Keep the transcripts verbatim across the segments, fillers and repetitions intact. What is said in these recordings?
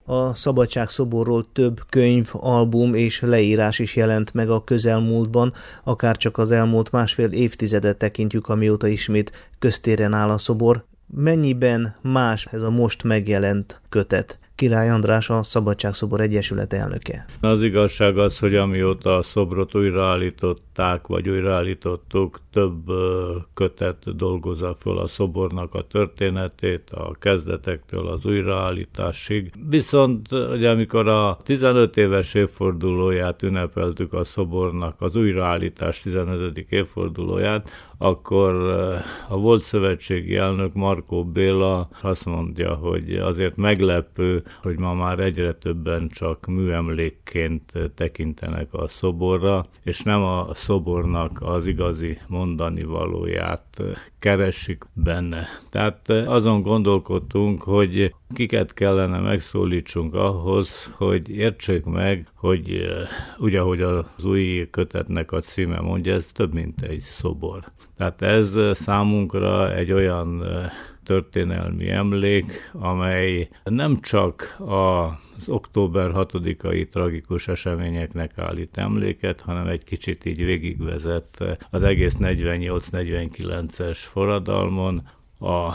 A szabadságszoborról több könyv, album és leírás is jelent meg a közelmúltban, akárcsak az elmúlt másfél évtizedet tekintjük, amióta ismét köztéren áll a szobor. Mennyiben más ez a most megjelent kötet? Király András, a Szabadságszobor Egyesület elnöke. Az igazság az, hogy amióta a szobrot újraállították, vagy újraállítottuk, több kötet dolgozza föl a szobornak a történetét, a kezdetektől az újraállításig. Viszont ugye, amikor a tizenöt éves évfordulóját ünnepeltük a szobornak, az újraállítás tizenötödik évfordulóját, akkor a volt szövetségi elnök Markó Béla azt mondja, hogy azért meglepő, hogy ma már egyre többen csak műemlékként tekintenek a szoborra, és nem a szobornak az igazi mondani valóját keresik benne. Tehát azon gondolkodtunk, hogy kiket kellene megszólítsunk ahhoz, hogy értsék meg, hogy ugye, ahogy az új kötetnek a címe mondja, ez több, mint egy szobor. Tehát ez számunkra egy olyan történelmi emlék, amely nem csak az október hatodikai tragikus eseményeknek állít emléket, hanem egy kicsit így végigvezet az egész negyvennyolc negyvenkilences forradalmon, a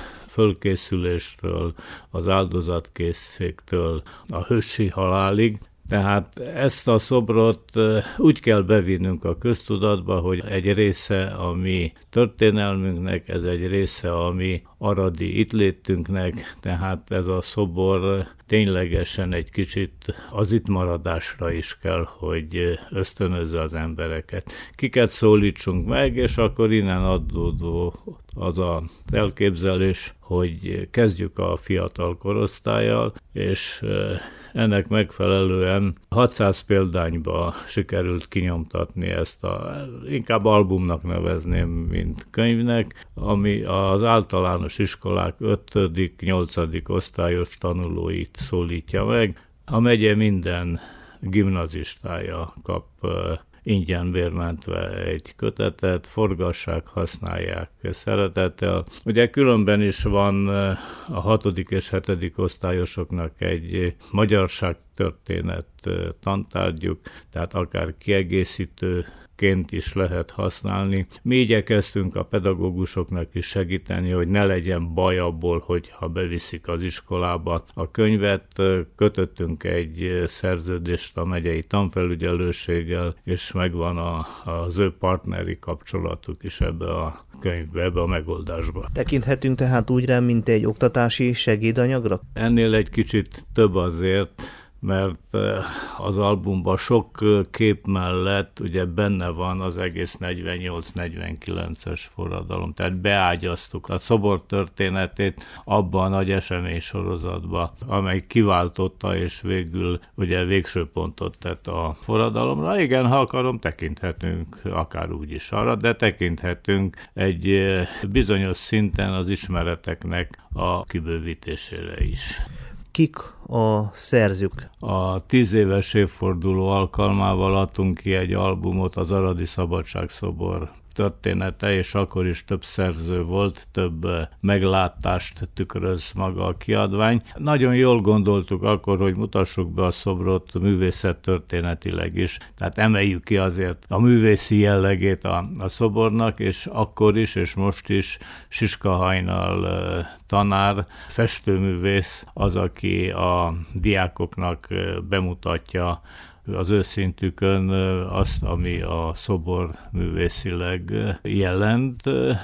fölkészüléstől, az áldozatkészségtől a hősi halálig. Tehát ezt a szobrot úgy kell bevinnünk a köztudatba, hogy egy része a mi történelmünknek, ez egy része a mi aradi ittlétünknek, tehát ez a szobor ténylegesen egy kicsit az itt maradásra is kell, hogy ösztönözze az embereket. Kiket szólítsunk meg, és akkor innen adódó az a elképzelés, hogy kezdjük a fiatal korosztállyal, és ennek megfelelően hatszáz példányba sikerült kinyomtatni ezt a, inkább albumnak nevezném, mint könyvnek, ami az általános iskolák ötödik nyolcadik osztályos tanulóit szólítja meg. A megye minden gimnazistája kap ingyen bérmentve egy kötetet, forgassák, használják szeretettel. Ugye különben is van a hatodik és hetedik osztályosoknak egy magyarságtörténet tantárgyuk, tehát akár kiegészítő ként is lehet használni. Mi igyekeztünk a pedagógusoknak is segíteni, hogy ne legyen baj abból, hogy ha beviszik az iskolába a könyvet, kötöttünk egy szerződést a megyei tanfelügyelőséggel, és megvan a, az ő partneri kapcsolatuk is ebbe a könyvbe, ebbe a megoldásba. Tekinthetünk tehát úgy rá, mint egy oktatási segédanyagra? Ennél egy kicsit több azért, mert az albumban sok kép mellett ugye benne van az egész negyvennyolc negyvenkilences forradalom, tehát beágyaztuk a szobor történetét abban a nagy esemény sorozatba, amely kiváltotta és végül ugye végső pontot tett a forradalomra. Igen, ha akarom, tekinthetünk akár úgy is arra, de tekinthetünk egy bizonyos szinten az ismereteknek a kibővítésére is. Kik a szerzők? A tíz éves évforduló alkalmával adtunk ki egy albumot, az Aradi Szabadságszobor története, és akkor is több szerző volt, több meglátást tükröz maga a kiadvány. Nagyon jól gondoltuk akkor, hogy mutassuk be a szobrot művészettörténetileg is, tehát emeljük ki azért a művészi jellegét a, a szobornak, és akkor is, és most is Siska Hajnal tanár, festőművész az, aki a diákoknak bemutatja az ő szintükön azt, ami a szobor művészileg jelent.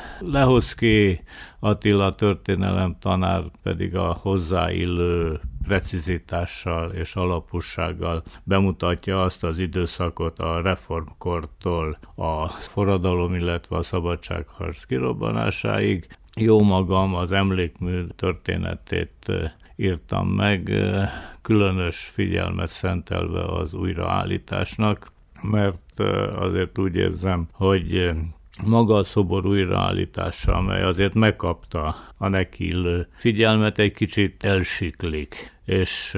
Lehoczky Attila történelem tanár pedig a hozzáillő precizitással és alapossággal bemutatja azt az időszakot a reformkortól a forradalom, illetve a szabadságharc kirobbanásáig. Jó magam az emlékmű történetét írtam meg, különös figyelmet szentelve az újraállításnak, mert azért úgy érzem, hogy maga a szobor újraállítása, amely azért megkapta a neki illő figyelmet, egy kicsit elsiklik, és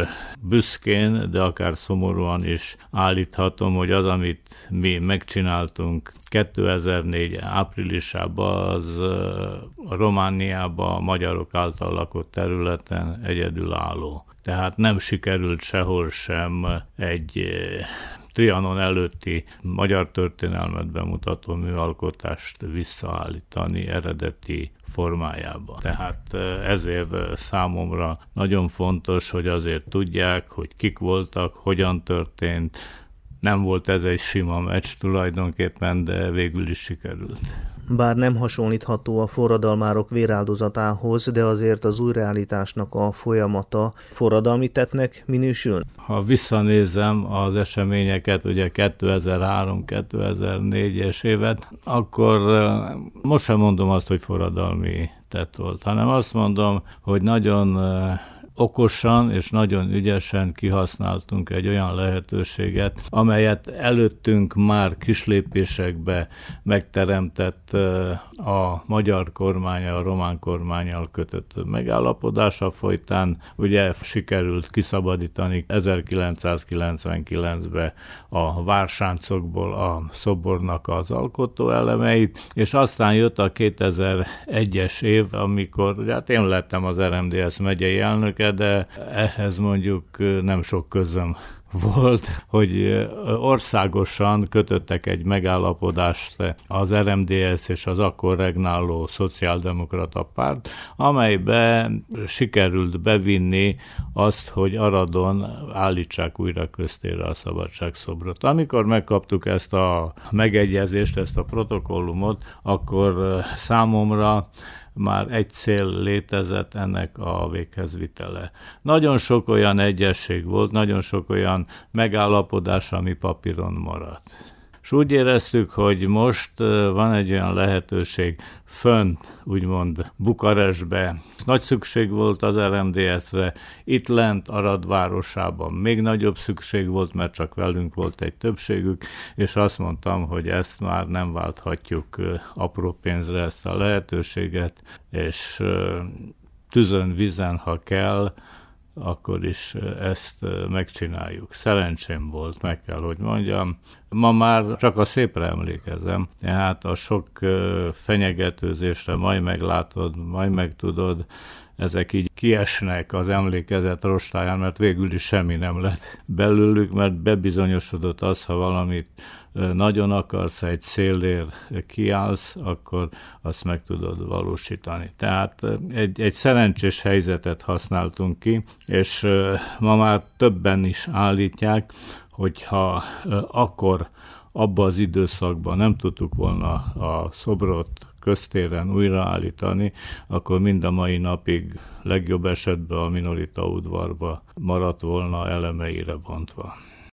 büszkén, de akár szomorúan is állíthatom, hogy az, amit mi megcsináltunk kétezer-négy áprilisában, az a Romániában a magyarok által lakott területen egyedülálló. tehát nem sikerült sehol sem egy Trianon előtti magyar történelmet bemutató műalkotást visszaállítani eredeti formájába. Tehát ezért számomra nagyon fontos, hogy azért tudják, hogy kik voltak, hogyan történt. Nem volt ez egy sima meccs tulajdonképpen, de végül is sikerült. Bár nem hasonlítható a forradalmárok véráldozatához, de azért az újraállításnak a folyamata forradalmi tettnek minősül? Ha visszanézem az eseményeket, ugye kétezer-három-kétezer-négyes évet, akkor most sem mondom azt, hogy forradalmi tett volt, hanem azt mondom, hogy nagyon okosan és nagyon ügyesen kihasználtunk egy olyan lehetőséget, amelyet előttünk már kislépésekbe megteremtett a magyar kormánya, a román kormánnyal kötött megállapodása folytán. Ugye sikerült kiszabadítani ezerkilencszázkilencvenkilencben a vársáncokból a szobornak az alkotó elemeit, és aztán jött a kétezer-egyes év, amikor hát én lettem az er em dé es megyei elnöke, de ehhez mondjuk nem sok közöm volt, hogy országosan kötöttek egy megállapodást az er em dé es és az akkor regnáló szociáldemokrata párt, amelybe sikerült bevinni azt, hogy Aradon állítsák újra köztérre a szabadságszobrot. Amikor megkaptuk ezt a megegyezést, ezt a protokollumot, akkor számomra már egy cél létezett, ennek a véghezvitele. Nagyon sok olyan egyesség volt, nagyon sok olyan megállapodás, ami papíron maradt. És úgy éreztük, hogy most van egy olyan lehetőség fönt, úgymond Bukarestbe. Nagy szükség volt az er em dé es-re, itt lent Arad városában még nagyobb szükség volt, mert csak velünk volt egy többségük, és azt mondtam, hogy ezt már nem válthatjuk apró pénzre, ezt a lehetőséget, és tüzön, vízen, ha kell, akkor is ezt megcsináljuk. Szerencsém volt, meg kell, hogy mondjam. Ma már csak a szépre emlékezem, tehát a sok fenyegetőzésre majd meglátod, majd megtudod, ezek így kiesnek az emlékezet rostáján, mert végül is semmi nem lett belőlük, mert bebizonyosodott az, ha valamit nagyon akarsz, egy célért kiállsz, akkor azt meg tudod valósítani. Tehát egy, egy szerencsés helyzetet használtunk ki, és ma már többen is állítják, hogyha akkor abban az időszakban nem tudtuk volna a szobrot köztéren újraállítani, akkor mind a mai napig legjobb esetben a Minolita udvarba maradt volna elemeire bontva.